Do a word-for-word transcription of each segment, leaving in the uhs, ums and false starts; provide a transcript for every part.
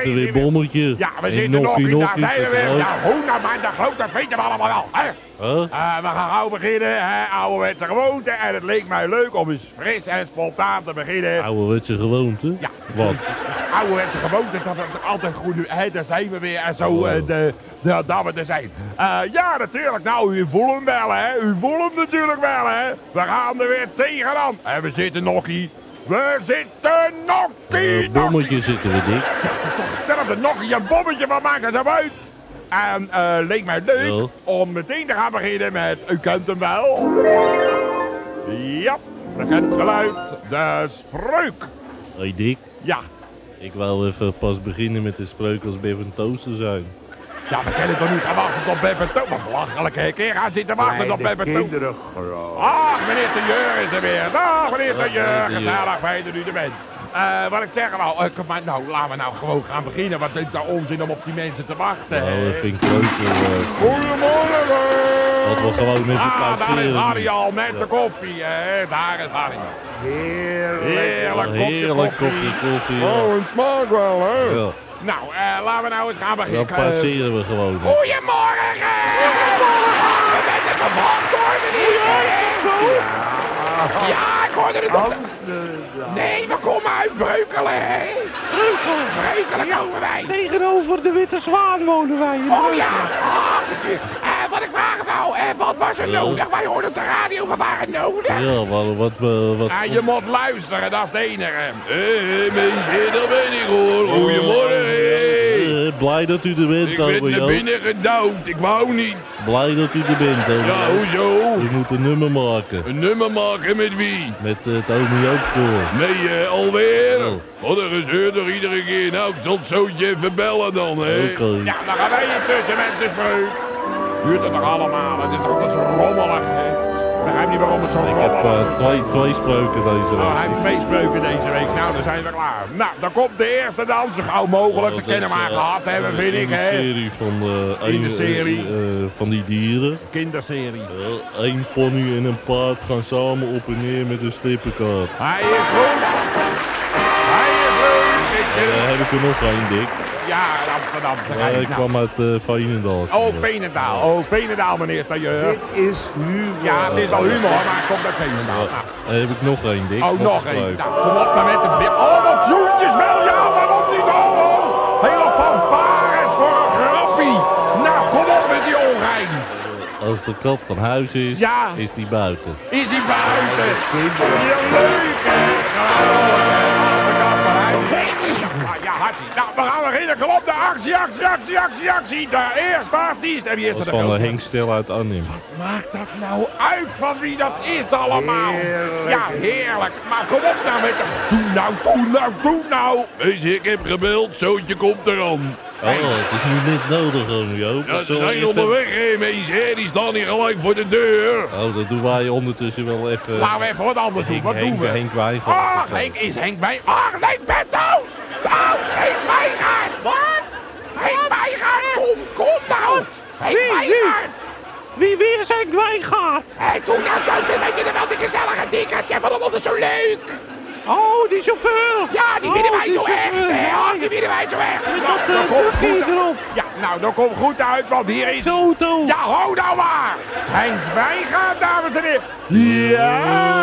zitten weer Bommetje. Ja, we en zitten nog Nokkie in, daar Nokkie zijn we zit weer. er ook. Ja, hoe nou man, dat groot, dat weten we allemaal wel. Hè? Huh? Uh, we gaan gauw beginnen, hè, ouderwetse gewoonte. En het leek mij leuk om eens fris en spontaan te beginnen. Ouderwetse gewoonte? Ja. Wat? Ouderwetse gewoonte, dat is altijd goed. Hè, daar zijn we weer en zo, uh, de, de, dat we er zijn. Uh, ja, natuurlijk, nou, u voelt hem wel, hè. U voelt hem natuurlijk wel, hè. We gaan er weer tegenaan. En we zitten Nokkie. We zitten Nokkie. Uh, bommetje zitten we, Dick. Ja, dat is toch hetzelfde Nokkie, een bommetje, wat maakt het nou uit? En uh, leek mij leuk ja. om meteen te gaan beginnen met, u kent hem wel. Ja, bekend geluid, de spreuk. Hoi Dick. Ja. Ik wou even pas beginnen met de spreuk als Beb en Toaster zijn. Ja, we kunnen toch niet gaan wachten tot Beb en Toaster. Wat belachelijk, hè? Keer gaan zitten wachten tot Beb en Toaster. Ach, meneer de Jeur is er weer. Dag, meneer de Jeur. Gezellig, fijn dat u er bent. Uh, wat ik zeg nou, uh, kom maar, nou, laten we nou gewoon gaan beginnen. Wat is nou onzin om op die mensen te wachten? Nou, dat vind ik leuk. Uh, Goedemorgen! Dat we gewoon met je Ah, daar is passeren. Harry al met ja. de koffie, hè? Daar is Harry. Heerlijk. Heerlijk kopje Heerlijk koffie. kopje koffie. Ja. Oh, het smaakt wel, hè? Ja. Nou, uh, laten we nou eens gaan beginnen. Dan passeren we gewoon. Goedemorgen! We werden verwacht hoor, meneer. Ja, is dat zo? Ja, ja ik hoorde het op de... Nee, we komen uit Breukelen, hè? Breukelen? Breukelen komen wij. Tegenover de Witte Zwaan wonen wij. Oh ja, ah, uh, wat ik vraag nou, uh, wat was er ja. nodig? Wij hoorden op de radio, we waren nodig. Ja, wat... wat, wat, wat... Ah, je moet luisteren, dat is het enige. Hé, hey, mensen, daar ben ik hoor. Goedemorgen. Uh, blij dat u er bent, ik ben Ome naar Joop. binnen gedouwd, ik wou niet. Blij dat u er bent, Ome Ja, Joop. hoezo? U moet een nummer maken. Een nummer maken met wie? Met uh, het Ome Joop koor. Nee, uh, alweer? Oh. Wat een gezeur toch iedere keer. Nou, ik zal het zootje even bellen dan, hè? Oké. Okay. Ja, dan gaan wij intussen met de spreuk. Duurt het nog allemaal? Het is toch altijd zo rommelig, hè? Ik begrijp niet waarom het zo Ik rommelig heb uh, twee, twee spreuken deze week. Oh, hij heeft twee spreuken deze week. Nou, dan zijn we klaar. Nou, dan komt de eerste dans. Zo gauw mogelijk. Oh, Dat kennen we maar uh, gehad hebben, vind in ik, de hè? serie van de... In de een, serie. Uh, uh, van die dieren. Kinderserie. Eén uh, pony en een paard gaan samen op en neer met een strippenkaart. Hij is goed. Hij is leuk. Ik Uh, heb ik er nog één, Dick? Ja, Amsterdam. Uh, ik nou. kwam uit uh, Veenendaal. Oh, Veenendaal. Oh, Veenendaal, meneer Tailleur. Dit is humor. Ja, het is wel humor, maar het komt uit Veenendaal. Uh, Nou. uh, heb ik nog één, Dick? Oh, nog een één. spreuk. Nou, kom op maar met de... Oh, wat zoentjes wel. Ja, waarom niet? Oh, oh. Hele fanfares voor een grappie. Nou, kom op met die ongein. Als de kat van huis is, Ja. is die buiten. Is hij buiten? Ja, leuk, hè? Als de kat van huis is. Ja, hartstikke. Nou, we gaan beginnen. Kom op, de actie, actie, actie, actie, actie. De eerste artiest. En wie is Dat er is de van uh, grote? Henk Stel uit Arnhem. Maakt dat nou uit van wie dat is allemaal? Heerlijk. Ja, heerlijk. Maar kom op nou met de... Doe nou, doe nou, doe nou. Weet je, ik heb gebeld. Zootje komt eraan. Oh, het is nu net nodig, Ome Joop. Ja, ze Zullen we zijn eerst onderweg, hè, mensen. hè. Die staan hier gelijk voor de deur. even- Oh, dat doen wij ondertussen wel even... Laten we even wat anders doen. Henk, Wat doen Henk, we? Henk Wijngaard Ach, of zo. Henk is Henk bij... Ach, Henk bent dood! Nou, Henk Wijngaard! Wat? Henk Wijngaard, kom, kom nou! Henk Wie, wie? Wijngaard! Wie weer zijn Wijngaard? Hé, doe nou dood, weet je wel, die gezellige dikke. Jij vond hem altijd zo leuk! Oh, die chauffeur. Ja, die Oh, vinden wij die zo echt! chauffeur. hè, ach, die vinden wij zo echt! Met Nou, dat dat uh, komt drukkie goed. erop. Ja, nou, dat komt goed uit, want hier is... De auto. Ja, hou nou maar! Henk Wijngaard, dames en heren! Ja!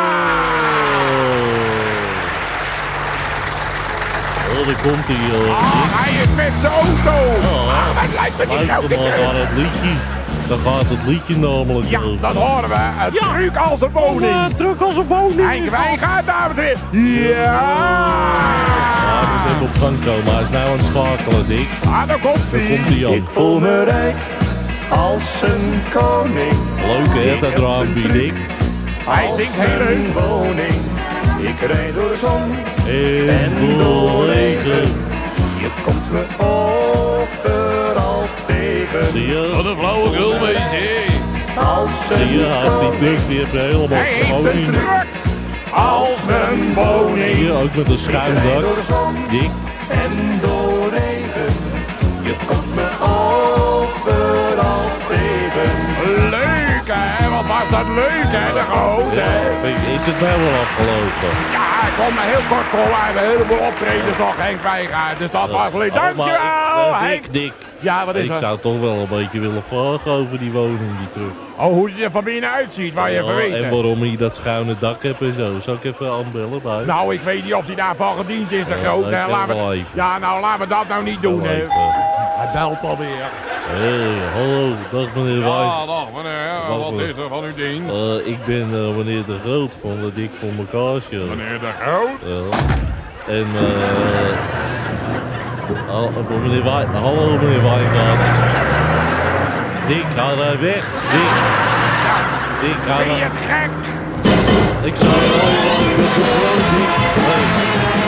Oh, daar komt hij. Uh, Ah, hij is met zijn auto! Oh. Ah, wat lijkt me die Luister grote maar truck! naar het liedje. Daar gaat het liedje namelijk Ja, over. dat horen we. Een Ja. truc als een Een woning. uh, truck als een woning. Henk is dat. Wijngaard, dames en heren. Ja! Ja, hij moet even op gang komen. Hij is nou aan het schakelen, Dick. Ah, daar komt Daar hij. komt hij Ik aan. voel me rijk als een koning. Leuk hè, dat raampje, Dick. Hij zingt heel leuk. Een woning. Ik rijd door de zon En door regen. Je komt me overal tegen. Zie je? Wat een flauwekul, mensen. Als Zie je, een hij heeft die truck, die heeft helemaal Hij heeft een woning. truck als een Zie woning. je, ook met een schuin Ik rijd dak. door de zon Dick. en door regen. Je komt me overal tegen. Leuk, hè? Wat was dat leuk, hè? De grote. Ja, is het nou wel afgelopen? Ja, hij komt maar heel kort komen. Hij heeft een heleboel optredens nog, Henk Wijngaard. Dus dat was leuk. Dankjewel, uh, Henk. Dick, Dick. Ja, wat is Ik er? zou toch wel een beetje willen vragen over die woning die terug. Oh, hoe die er van binnen uitziet, waar je even Ja, weet. en waarom je dat schuine dak hebt en zo. Zal ik even aanbellen bij? Nou, ik weet niet of hij daarvan gediend is, de Ja, groot. ik hè. bel Laten wel we... even. Ja, nou, laten we dat nou niet doen, Wel hè. even. Hij belt alweer. Hey, hallo, dag meneer Wijs. Ja, dag meneer. Dag, Wat meneer. is er van uw dienst? Uh, ik ben uh, meneer De Groot van de Dik voor elkaar show. Meneer de Groot? Ja. En eh... Al- meneer Wij... Hallo meneer Wijngaard. Dick, ga daar weg. Dick. Ja, Dick, ga ben je daar... het gek? Ik zei al, ik ben De Groot, Dick. Hey.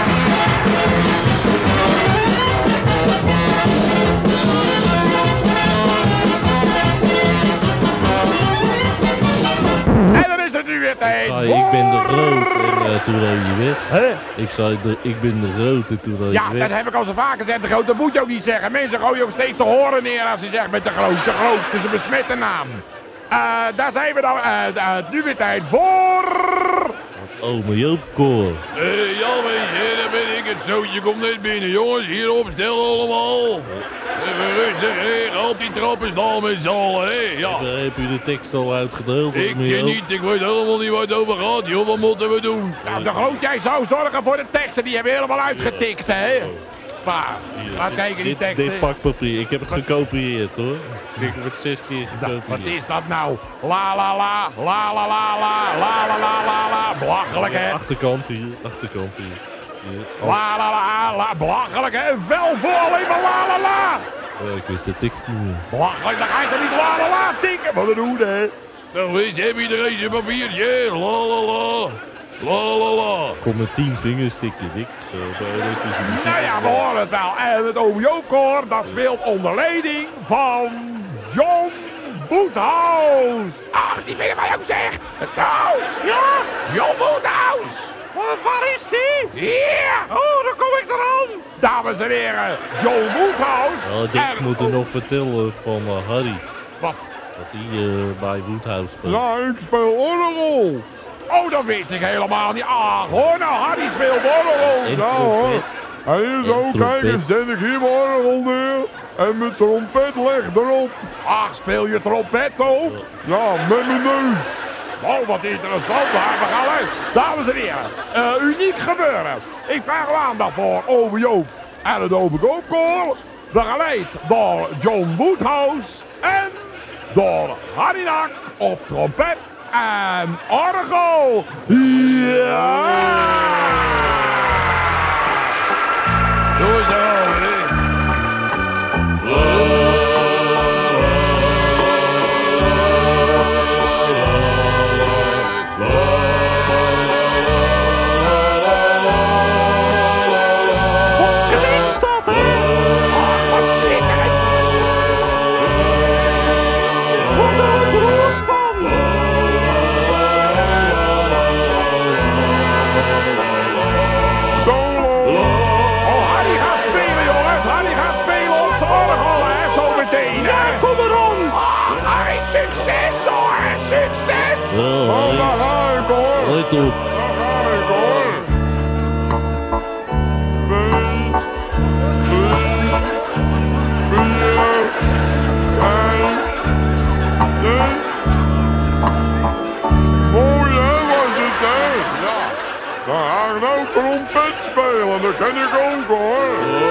En dan is het nu weer tijd. Ik zei, ik ben De Groot en uh, toen reed je weg. Hè? Ik zei, de, ik ben De Groot en toen reed Ja, je dat weg. heb ik al zo vaak gezegd. De Groot, dat moet je ook niet zeggen. Mensen gooien ook steeds te horen neer als ze zeggen met De Groot. De Groot, het is een besmette naam. Eh, daar zijn we dan. eh uh, nu weer tijd voor... Ome Joop Koor. Eh, ja, weet je, daar ben ik. Het zootje komt net binnen. Jongens, hier opstellen allemaal. Even rustig, hè. Ga op die trappen staan met z'n allen, hè. Ja. Uh, heb je de tekst al uitgedeeld? Ik ome ken Joop? niet, ik weet helemaal niet waar het over gaat, joh. Wat moeten we doen? Nou, De Groot, jij zou zorgen voor de teksten. Die hebben we helemaal uitgetikt, hè. Pa, laat kijken die dit, teksten. dit pakpapier, ik heb het gekopieerd hoor. Ik heb het zes keer Wat gekopieerd. is dat nou? La la la, la la la la, la la la la la. Belachelijk, hè. Achterkant hier, achterkant hier. hier. Oh, La la la la, belachelijk, hè. Een vel voor alleen maar la la la. oh, ik wist de tekst niet meer. Belachelijk, dan ga je toch niet la la la tikken. Wat een hoede, hè. Nou, weet je, heb iedereen zijn papiertje? La la la. La la la. Kom met tien vingers tikken, dik. Zo, bij elektrische muziek. Nou ja, we horen het wel. En het Ome Joop Koor, dat speelt onder leiding van John Boethaus. Ach, die vinden wij ook zeg. Het huis. Ja. John Boethaus. Waar, waar is die? Hier. Oh, dan kom ik eraan. Dames en heren, John Boethaus. Oh, Dick En- moet er nog vertellen van uh, Harry. Wat? Dat hij uh, bij Woodhouse speelt. Ja, ik speel orgel. Oh, dat wist ik helemaal niet. Ah, hoor nou, Harry speelt orgel. En Ja hoor. trompet. En hier En zo, kijk trompet. eens, zet ik hier mijn orgel neer. En mijn trompet leg erop. Ach, speel je trompet ook? Ja, met mijn neus. Oh, wat interessant, daar we gaan uit. Dames en heren, uh, uniek gebeuren. Ik vraag uw aandacht voor Ome Joop en het Ome Joop Koor. Begeleid door John Woodhouse en door Harry Nak op trompet en orgel. Ja! Zo is het al, hè. Hoe klinkt dat, hè? Ach, wat schitterend. Wat er ontroerd van. Solo. Oh, Harry gaat spelen, jongens. Harry gaat spelen op zijn orgel, hè, zo meteen, hè. Kom eraan. Ah, Harry, succes, hoor. Succes. Ja, Harry. daar ga ik, hoor. Let op. Daar ga ik, hoor. Mooi, hè, was het, hè? Ja. Dan ga ik nou trompet spelen, dat ken ik ook, hoor.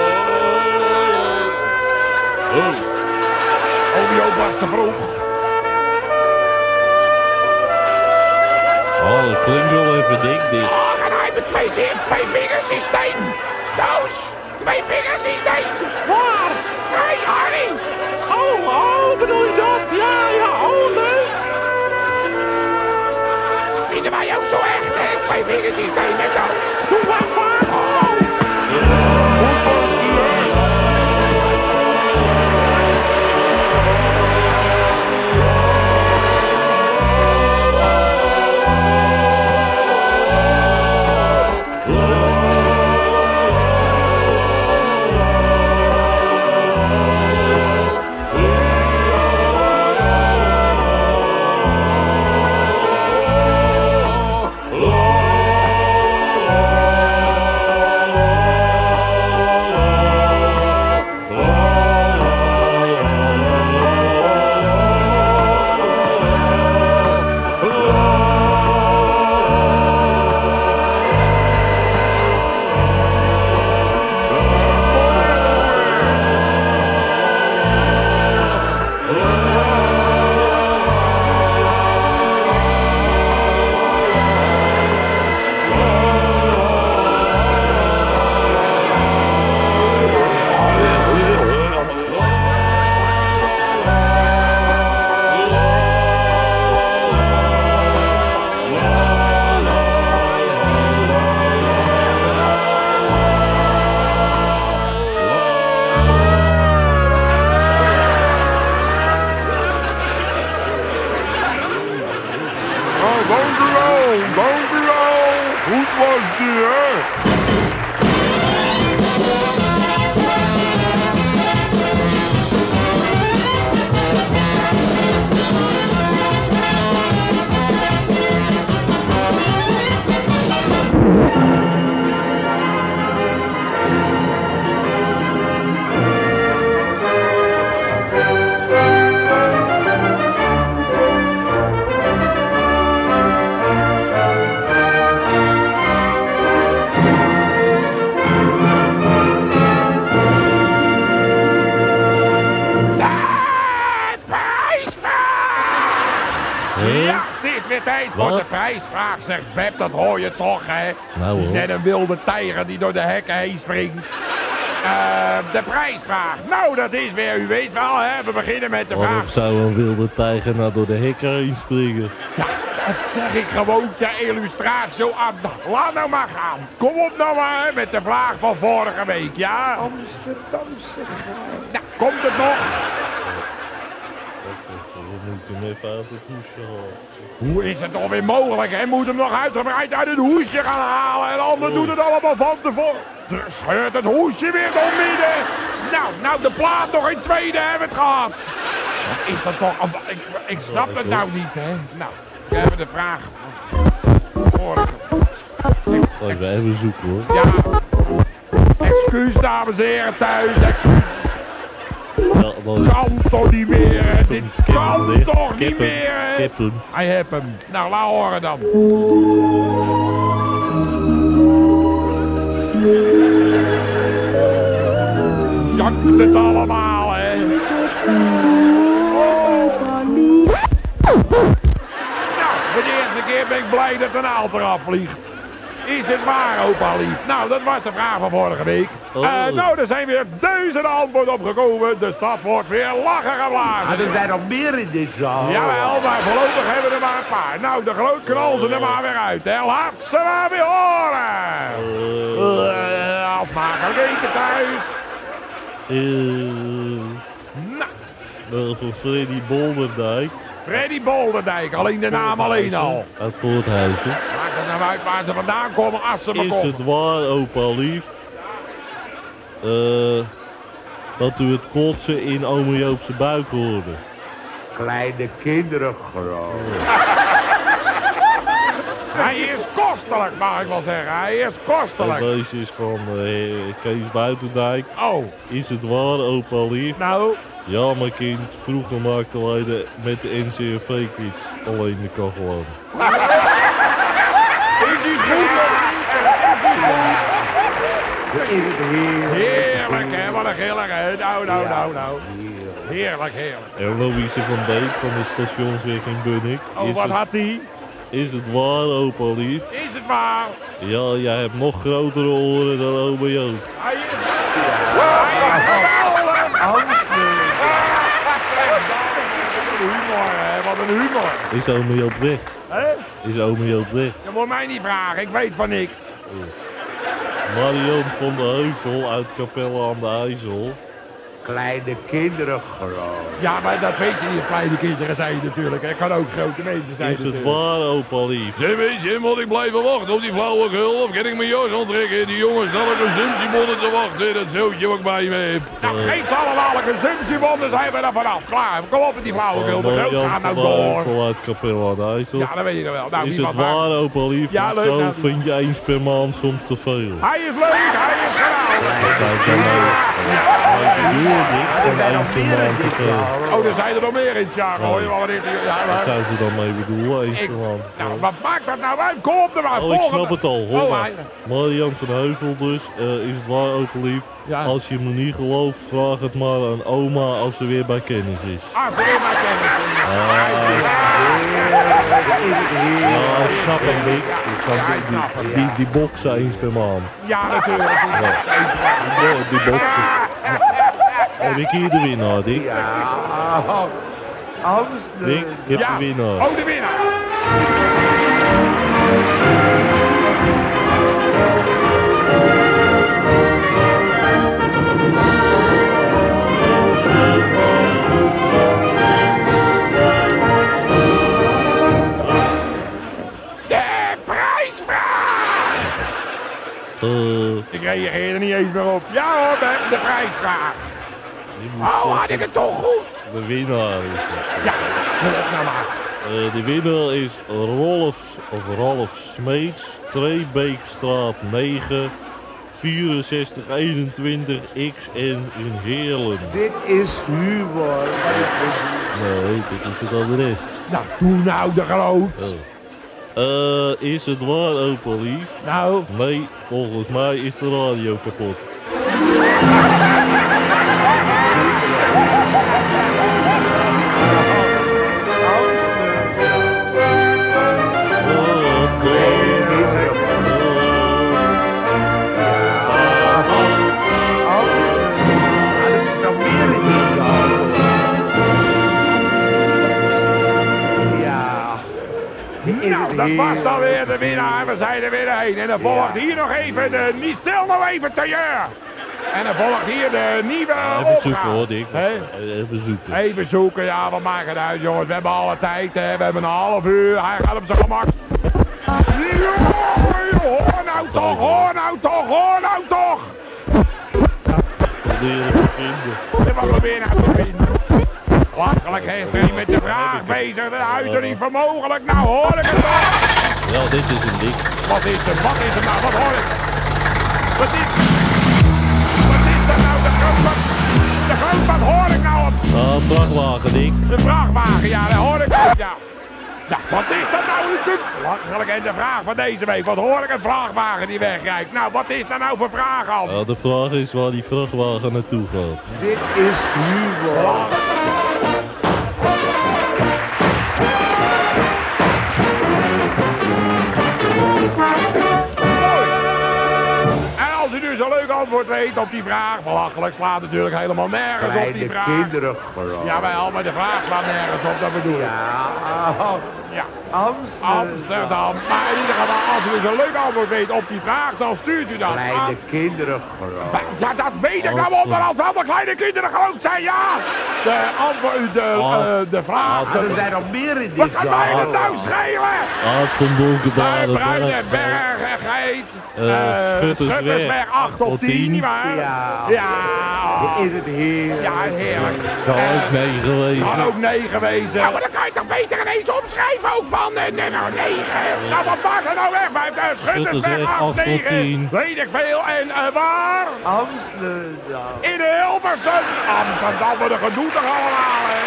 Oh. Oh, Joop was te vroeg. Oh, dat klinkt wel even dik dit. Ach, en hij met twee, zi- twee vingers systeem. Doos, twee vingers systeem. Waar? Twee, Harry. Oh, oh, bedoel je dat? Ja, ja, oh, leuk. Vinden wij ook zo echt, hè? Twee vingers systeem met doos. Doe maar vaak. Oh. La Tijd voor Wat? de prijsvraag, zegt Beb, dat hoor je toch, hè? Nou hoor. Net een wilde tijger die door de hekken heen springt. Uh, de prijsvraag. Nou, dat is weer, u weet wel, hè? We beginnen met de Waarom vraag. zou een wilde tijger nou door de hekken heen springen? Ja, dat zeg ik gewoon ter illustratie aan. Laat nou maar gaan. Kom op nou maar met de vraag van vorige week, ja? Amsterdamse gein. Nou, komt het nog? We moeten hem even uit het hoesje halen. Hoe is het toch weer mogelijk, hè? Moet hem nog uitgebreid uit het hoesje gaan halen en de ander doet het allemaal van tevoren. Er scheurt het hoesje weer door midden. Nou, nou de plaat nog in tweede hebben we het gehad. Wat is dat toch? Ik, ik snap het nou niet, hè? Nou, we hebben de vraag. Vorige. Ga ik even zoeken hoor. Ja. Excuus, dames en heren thuis. Excuus. Ja, maar Kan toch niet meer, hè? Dit Kip kan hem, toch kip niet hem, meer, hè? kip hem. Hij heeft hem. Nou, laat horen dan. Jakt het allemaal, hè? Nou, voor de eerste keer ben ik blij dat een naald eraf vliegt. Is het waar, opa lief? Nou, dat was de vraag van vorige week. Oh. Uh, nou, er zijn weer duizenden antwoorden opgekomen. De stad wordt weer lachen geblazen. Maar er zijn nog meer in dit zaal. Jawel, maar voorlopig hebben we er maar een paar. Nou, de groot knal ze er maar weer uit, hè. Laat ze maar weer horen. Uh, Uh, als smakelijk eten thuis. uh, Nou, wel van Freddy Bolderdijk. Freddy Bolderdijk, alleen de naam alleen al. Uit Voorthuizen. Maak het nou uit waar ze vandaan komen, als ze maar Is komen. het waar, opa lief, uh, dat u het kotsen in ome Joopse buik hoorde? Kleine kinderen groot. Hij is kostelijk, mag ik wel zeggen. Hij is En kostelijk. deze is van uh, Kees Buitendijk. Oh, Is het waar, opa lief? nou, Ja, mijn kind, vroeger maakte wij de, met de N C R V-kids alleen de kachel aan. is hij goed? Is het heerlijk. Heerlijk, hè? Wat een gilligheid. Nou, nou, nou, nou. Heerlijk, heerlijk. En Louise van Beek van de stationsweg in Bunnik. Oh, Is wat het, had hij? is het waar, opa lief? Is het waar? Ja, jij hebt nog grotere oren dan oma Joop. Hij is... Hij is geweldig! Amsterdam. Wat een humor, hè? Wat een humor. Is oma Joop weg? Hè? Is oma Joop weg? Je moet mij niet vragen, ik weet van niks. Marion van de Heuvel uit Capelle aan de IJssel. Kleine kinderen groot. Ja, maar dat weet je niet, kleine kinderen zijn natuurlijk. Het kan ook grote mensen zijn Is het natuurlijk. waar, opa lief? Zeg, weet je, moet ik blijven wachten op die flauwekul? Of kan ik mijn jas aantrekken? Die jongens staan op consumptiebonnen te wachten. Dat zootje wat ik bij me heb. Nou, geef ze allemaal een consumptiebonnen, zijn we er vanaf. Klaar, kom op met die flauwekul. De groot Marion gaat nou van de door. Heuvel uit Capelle aan de IJssel. Ja, dat weet je wel. Nou, Is wie het wat maakt. waar, opa lief? Ja, Want leuk, zo nou. vind je eens per maand soms te veel. Hij is leuk, hij is geweldig. Dat zou ik dan ook. Ik bedoel het niet, van eens per maand te veel. Oh, er zijn er nog meer in het jaar, hoor je wel wat ik... Ja, Wat maar... zou ze dan mee bedoelen, eens Ik, per maand? nou, wat maakt dat nou uit? Kom op er maar, Oh, ik volgende. snap het al. Hoor Oh, maar. hij- Marian van Heuvel dus. Uh, is het waar, opa lief? Ja. Als je me niet gelooft, vraag het maar aan oma als ze weer bij kennis is. Ah, ze weer maar kennis. Ah, Is het heerlijk. ja, ik snap hem, Dick. Ik snap Ja, die, ik snap hem, die, ja. die, die boksen eens per maand. Ja, natuurlijk. Ja, die boksen. Heb ik hier de winnaar, Dick? Ja. Amsterdam. Dick, ik heb Ja. de winnaar. Oh, de winnaar. De prijsvraag. Uh, Ik reageer er niet eens meer op. Ja hoor, de, de prijsvraag. die moet Oh, toch- had ik het toch goed? De winnaar is het. Ja, volg nou maar. Uh, de winnaar is Rolf, of Ralf Smeets, Streebeekstraat negen, vierenzestig eenentwintig X N in Heerlen. Dit is humor. Wat ik bedoel. Nee, dit is het adres. Nou, doe nou de groot. Oh. Uh, is het waar, opa lief? Nou, Nee, volgens mij is de radio kapot. Nou, dat was dan weer de winnaar. We zijn er weer heen. En dan volgt hier nog even de... Niet stil nog even, tailleur. En dan volgt hier de nieuwe Ja, even zoeken hoor, Dick. Even zoeken. Even zoeken, ja, wat maakt het uit, jongens. We hebben alle tijd, hè. We hebben een half uur. Hij gaat op zijn gemak. Hoor nou toch, hoor nou toch, hoor nou toch. Proberen te vinden. Wat proberen nou te vinden? Lachelijk heeft hij met de vraag bezig. De uitdrukking vermogelijk. Nou hoor ik het toch. Ja, dit is een Dick. Wat is er, wat is er nou, wat hoor ik? Wat is... Wat is er nou, de groot, wat... De groot, wat hoor ik nou op? Ah, vrachtwagen, Dick. De vrachtwagen, ja, dat hoor ik ook, ja. Nou, wat is dat nou natuurlijk? Lachelijk, en de vraag van deze week. Wat hoor ik, een vrachtwagen die wegrijdt? Nou, wat is daar nou voor vraag al? Ja, de vraag is waar die vrachtwagen naartoe gaat. Dit is humor. Als u dus een leuk antwoord weet op die vraag, belachelijk slaat natuurlijk helemaal nergens op die vraag. Kinderen vooral. Jawel, maar de vraag slaat nergens op, dat bedoel ik. Ja, Ja. Amsterdam. Amsterdam. Maar in ieder geval, als u dus een leuk antwoord weet op die vraag, dan stuurt u dat Kleine aan. kinderen vooral. Ja, dat weet ik nou onderhand wel, dat kleine kinderen groot zijn, ja! De antwoord, de, uh, de vraag... Ah, er zijn nog meer in Wat dit kan mij dat zaal. nou schelen? Aard van Daar Donkerbaarden. Bruine Bergheid, Eh, uh, Schuttersweg, Schuttersweg acht tot tien, nietwaar? Ja. Ja. Is het heerlijk. Ja, heerlijk. Kan Eh, ook nee geweest. Kan ook negen wezen. Ja, maar dan kan je toch beter ineens opschrijven ook van uh, nummer negen. Nou, wat maakt er nou weg bij de Schuttersweg acht, negen? Weet ik veel. En uh, waar? Amsterdam. In Hilversum. Amsterdam, wat een gedoe toch allemaal, hè?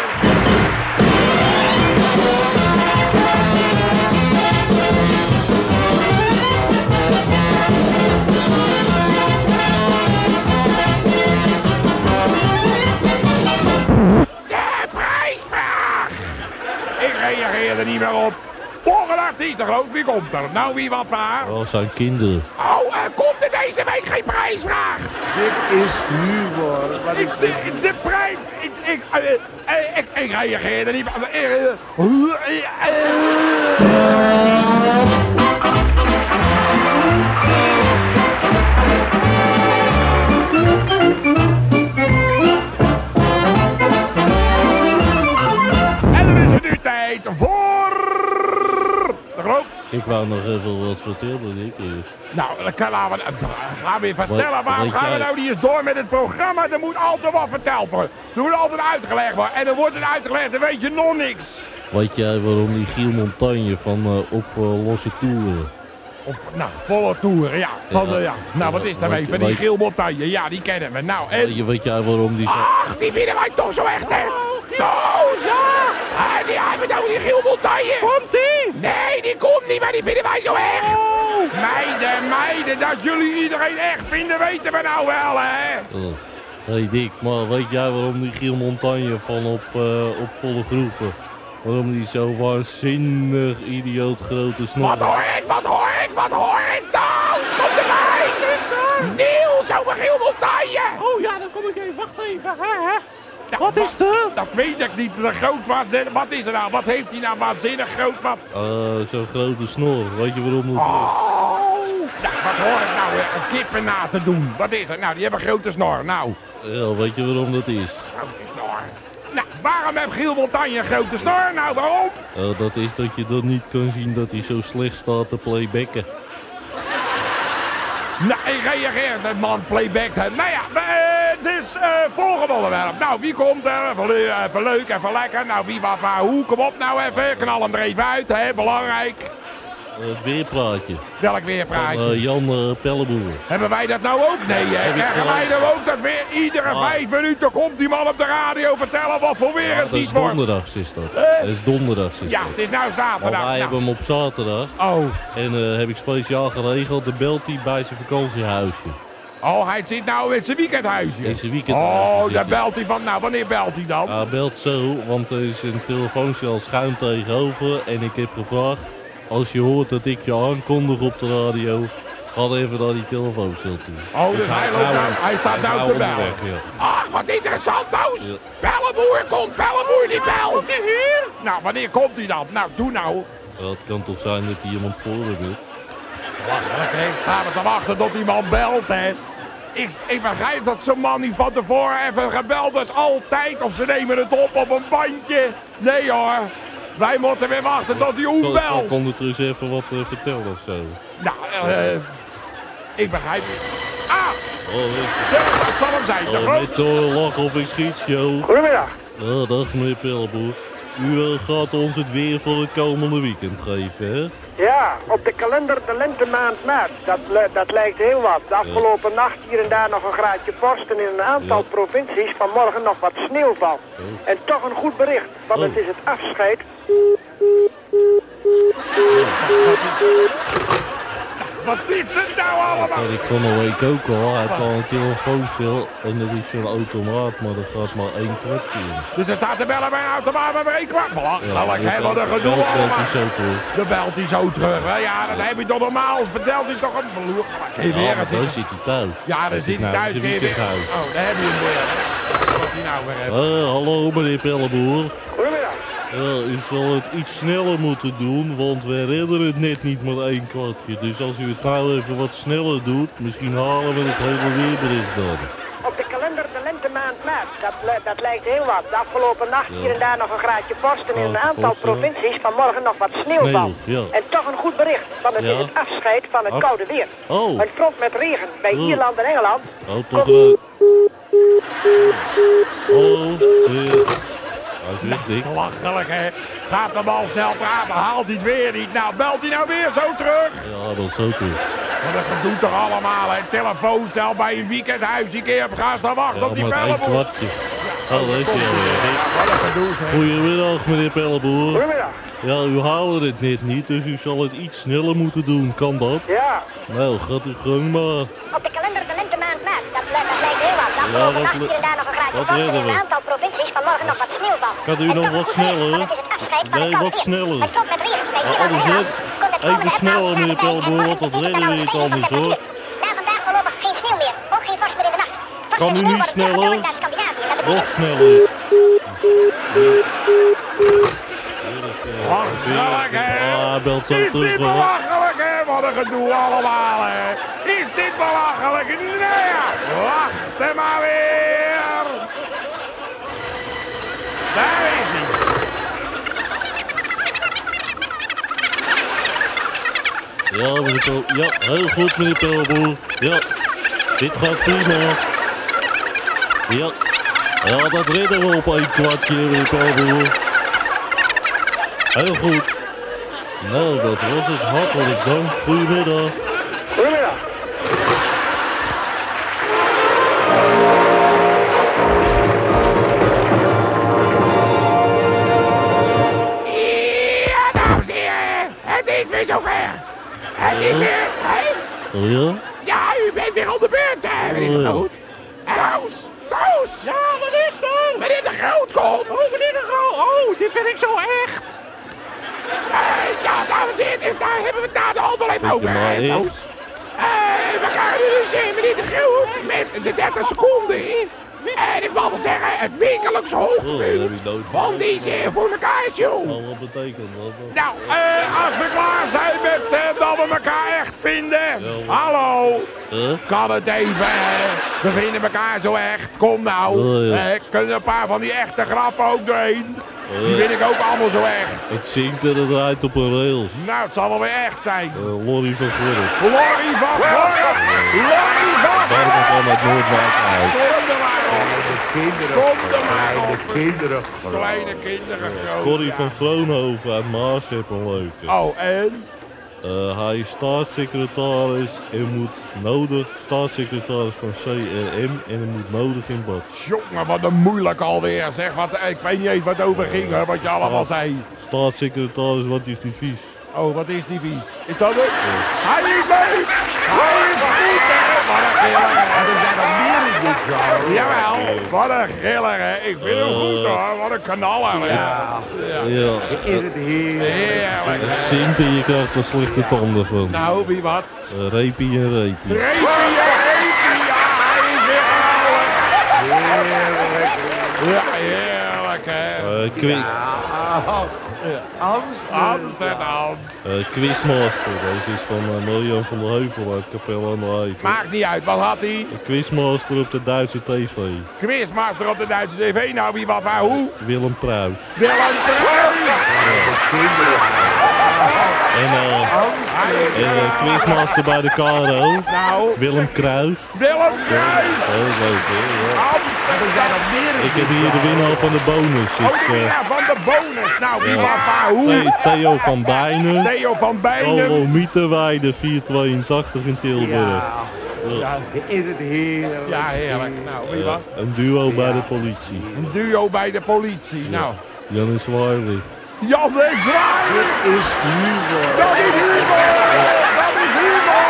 De prijsvraag! Ik reageer er niet meer op. Volgende artiest, de groot, wie komt er? Nou, wie wat maar? Oh, zijn kinderen. Oh, uh, komt er deze week geen prijsvraag? Dit is humor. Wat Ik, ik de, de prijs... Ik, ik, uh, uh, ik, ik reageer er niet op. Uh, uh, uh, En dan is het nu tijd voor... De groot. Ik wou nog even wat vertellen, Dick. Dus. Nou, dan kan- laten we, gaan we weer vertellen. Wat- Waarom weet gaan we jij- nou niet eens door met het programma? Er moet altijd wat verteld worden. Er moet altijd uitgelegd worden. En dan wordt het uitgelegd, dan weet je nog niks. Weet jij waarom die Giel Montagne van uh, op uh, losse toeren? Op, nou, volle toeren, ja. Van, Ja. de, ja. Nou, wat is daar mee? Weet- Van die weet- Giel Montagne. Ja, die kennen we. Nou, en... Weet je, weet jij waarom die zo... Ach, die vinden wij toch zo echt, hè? Toos! Ja! Ah, die hebben het over die Giel Montagne. Komt die? Nee, die komt niet, maar die vinden wij zo echt. Meiden, meiden, dat jullie iedereen echt vinden, weten we nou wel, hè? Oh. Hey Dick, maar weet jij waarom die Giel Montagne van op, uh, op volle groeven, waarom die zo waanzinnig idioot grote snor Wat hoor ik, wat hoor ik, wat hoor ik? Toos, kom erbij! Niels over Giel Montagne! Oh ja, dan kom ik even. Wacht even. Hè, hè. Ja, Wat is er? Dat weet ik niet, de groot wat, wat is er nou? Wat heeft hij nou waanzinnig groot wat? Uh, zo'n grote snor, weet je waarom dat is? Oh! Ja, wat hoor ik nou weer? Een kippen na te doen. Wat is er? Nou, die hebben een grote snor. Nou, Ja, weet je waarom dat is? grote snor. Nou, waarom heeft Giel Montagne een grote snor? Nou, waarom? Uh, dat is dat je dan niet kan zien dat hij zo slecht staat te playbacken. Nou, ik reageer, de man playbackt het. Nou ja, uh, het is uh, volgende onderwerp. Nou, wie komt er? Even, le- even leuk, even lekker. Nou, wie, wat, waar, hoe? Kom op nou even. Knal hem er even uit, hè. Belangrijk. Uh, het weerpraatje Welk weerpraatje? van uh, Jan uh, Pelleboer. Hebben wij dat nou ook? Nee, hè? Heb ik Krijgen gelijk. wij nou ook dat weer iedere Ah. vijf minuten komt die man op de radio vertellen wat voor weer Ja, het dat is niet wordt? donderdags is dat. Eh? Dat is donderdags is Ja, dat. het is nou Maar zaterdag. wij Nou. hebben hem op zaterdag Oh. en uh, heb ik speciaal geregeld, dan belt hij bij zijn vakantiehuisje. oh, hij zit nou in zijn weekendhuisje. In zijn weekendhuisje Oh, zit daar hij. belt hij van. Nou, wanneer belt hij dan? Hij belt zo, want er is een telefooncel schuin tegenover en ik heb gevraagd, als je hoort dat ik je aankondig op de radio, ga even naar die telefooncel toe. Oh, dus hij loopt nou- hij staat is nou te bellen. onderweg, ja. Ach, wat interessant, Toos. Ja. Pelleboer komt, Pelleboer die belt. Is hier? Nou, wanneer komt hij dan? Nou, doe nou. Ja, het kan toch zijn dat hij iemand voor hem heeft. Wacht, ik sta er te wachten tot iemand belt, hè. Ik, ik begrijp dat zo'n man niet van tevoren even gebeld is, altijd. Of ze nemen het op op een bandje. Nee hoor, wij moeten weer wachten tot die Kan, belt. kan het er eens even wat uh, vertellen of zo? Nou, eh, ik begrijp het. Ah, Oh, weet ja, dat zal hem zijn, je. toch? Oh, met uh, lach of ik schiet, joh. Goedemiddag. Ja, dag meneer Pelleboer. U uh, gaat ons het weer voor het komende weekend geven, hè? Ja, op de kalender de lentemaand maart. Dat, li- dat lijkt heel wat. De afgelopen nacht hier en daar nog een graadje vorst en in een aantal Ja. provincies vanmorgen nog wat sneeuwval. Oh. En toch een goed bericht, want Oh. het is het afscheid. Wat is het nou Dat allemaal? had ik van een week ook al. Hij heeft al een telefooncel en dat is zo'n automaat, maar er gaat maar één kwartje in. Dus er staat te bellen bij een automaat met maar één kwart. Belachelijk, hè, wat een gedoe belt hij allemaal. zo terug. Dan belt hij zo terug, hè. Ja, dat heb je toch normaal. Vertelt hij toch een beloer. Geen Ja, weer, maar het dan zit- zit hij thuis. Ja, dan zit hij nou thuis in weer. het weekendhuis. Oh, daar heb je hem weer. Wat hij nou weer heeft. Eh, hallo meneer Pelleboer. Goedemiddag. Ja, u zal het iets sneller moeten doen, want we redden het net niet met één kwartje. Dus als u het nou even wat sneller doet, misschien halen we het hele weerbericht dan. Op de kalender de lentemaand maart. Dat, li- dat lijkt heel wat. De afgelopen nacht Ja. hier en daar nog een graadje vorst en in Oh, een aantal vorst, ja. provincies vanmorgen nog wat sneeuwval. Sneeuw, ja. En toch een goed bericht, want het Ja. is het afscheid van het Af- koude weer. Oh, Een front met regen bij Oh. Ierland en Engeland. oh toch wel. Oh, meneer. Hij is weg, Dick. Belachelijk, hè. Gaat de bal snel praten, haalt hij het weer niet. Nou, belt hij nou weer zo terug? Ja, dat is zo toe. Maar dat gedoe toch allemaal, hè. Telefooncel bij een weekendhuis. Ik heb gaan staan wachten Ja, op die met één Pelleboer. kwartje. Oh, daar is hij alweer. Dick. Ja, wat een gedoe, zeg. Goedemiddag meneer Pelleboer. Goedemiddag. Ja, u haalde het net niet, dus u zal het iets sneller moeten doen. Kan dat? Ja. Nou, gaat u gang maar. Op de kalender de lentemaand maart. Dat, dat lijkt heel wat. De Ja, afgelopen wat nacht le- hier en daar nog een graadje wat vorst en redden in we? een aantal provincies vanmorgen nog wat sneeuwval. Kan u En nog toch wat een goed bericht, sneller? want het is het afscheid van Nee, het koude wat weer. sneller. Het komt met regen bij Ja, Ierland en anders Engeland. net. Kom met Even komende sneller, app meneer naar de Pelleboer, tijd. want dat En redden we morgen niet is anders, het hoor. Na vandaag voorlopig geen sneeuw meer. Ook geen vorst meer in de nacht. Vorst Kan en u sneeuw niet worden teruggedrongen sneller? naar Scandinavië. Dat Nog betekent sneller. Heerlijk, eh, Belachelijk, hè. Ah, hij belt zo Is terug, dit hoor. belachelijk, hè? Wat een gedoe allemaal, hè. Is dit belachelijk? Nee, ja. Wacht er maar weer. Daar is hij. Ja, meneer Pel- ja, heel goed, meneer Pelleboer. Ja, dit gaat prima. Ja, ja, dat redden we op één kwartje, meneer Pelleboer. Heel goed. Nou, dat was het. Hartelijk dank. Goedemiddag. Goedemiddag. Ja, dames en heren. Het is weer zover. Het is weer... Hé? Oh ja? Ja, u bent weer op de beurt, hè, meneer Oh, de ja. Groot. Koos, Koos. Ja, wat is er? Meneer de Groot komt. Oh, meneer de Groot. Oh, dit vind ik zo echt. Uh, ja, dames en heren, daar hebben we het na de handel even Vind je over, maar hè, echt? Koos. Eh, we krijgen nu dus eh, meneer de Groot met de dertig seconden in. En ik wil wel zeggen, het wekelijks Oh, dat heb hoogtepunt ik nooit van deze voor elkaar show. Oh, wat betekent dat? Nou, eh, als we klaar zijn met eh, dat we elkaar echt vinden. Ja. Hallo, Huh? kan het even, hè? We vinden elkaar zo echt. Kom nou, Oh, ja. eh, kunnen een paar van die echte grappen ook doorheen? Die Uh, vind ik ook allemaal zo echt. het zingt en het rijdt op een rails. Nou, het zal wel weer echt zijn. Uh, Lorry van Gorp. Lorry van Gorp! Lorry van Daarom Gorp! kwam het Noordwijk uit. Kom er maar op. Kleine kinderen, Kom er maar kleine op. kinderen. Kleine kinderen groot. Corrie ja. van Vroonhoven uit Maas heeft een leuke. Oh, en? Uh, hij is staatssecretaris en moet nodig, staatssecretaris van C R M en hij moet nodig in bad. Jongen, wat een moeilijk alweer. Zeg, wat, ik weet niet eens wat het over ging, hè, wat je allemaal Staats- zei. Staatssecretaris, wat is die vies? Oh, wat is die vies? Is dat het? Hij is leuk! Hij is goed, hè? Wat een giller, hè? Er zijn nog meer in dit zaal. Jawel, wat een giller, hè? Ik vind hem goed, Eh. hoor. Wat een kanaller, hè? Ja, Ja. Ja, is het heerlijk. Heerlijk. het zingt en je krijgt er slechte tanden van. Nou, wie wat? Uh, repie en repie. Reepie, ja, reepie, ja, hij is weer geweldig. Heerlijk. Ja, heerlijk, hè? Uh, qui Amsterdam. Amsterdam. uh, Quizmaster, deze is van uh, Miljan van der Heuvel uit Capelle aan de IJssel. Maakt niet uit, wat had hij? Een Quizmaster op de Duitse tv. Quizmaster op de Duitse tv, nou wie wat waar hoe? Willem Pruis. Willem Pruis! En uh, uh, Quizmaster bij de K R O. Nou, Willem Kruis. Willem Pruis! Heel leuk, hè? Ja. Amsterdam! Ik heb hier de winnaar van de bonus. Oh, Is, de uh, winnaar van de bonus! Nou, wie Ja. wat waar hoe? Theo- Theo van Bijnen. Theo van Bijnen. Olo Mieterweide vier tweeëntachtig in Tilburg. Ja, Ja. is het heerlijk. Ja, heerlijk. Nou, wie Uh, wat? een duo bij de politie. Een duo bij de politie. Nou, Jan is Zwaarlich. Jan de Zwaar! Is humor. Dat is humor! Dat is humor!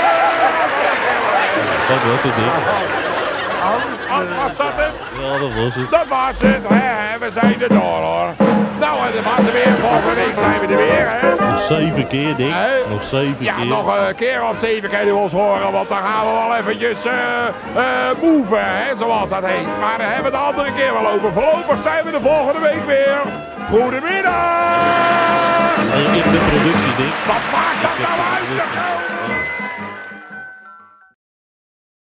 Dat was het, hè? Wat was dat het? Ja, dat was het. Dat was het, hè, hè, we zijn er door hoor. Nou, en dat was er weer. Volgende week zijn we er weer, hè. Nog zeven keer, Dick. Hè? Nog zeven Ja, keer. nog een keer of zeven kunnen we ons horen, want dan gaan we wel eventjes eh eh moven, hè, zoals dat heet. Maar daar hebben we de andere keer wel over. Voorlopig zijn we de volgende week weer. Goedemiddag! Hey, ik heb de productie, Dick. Wat maakt dat Ik heb nou de uit? productie.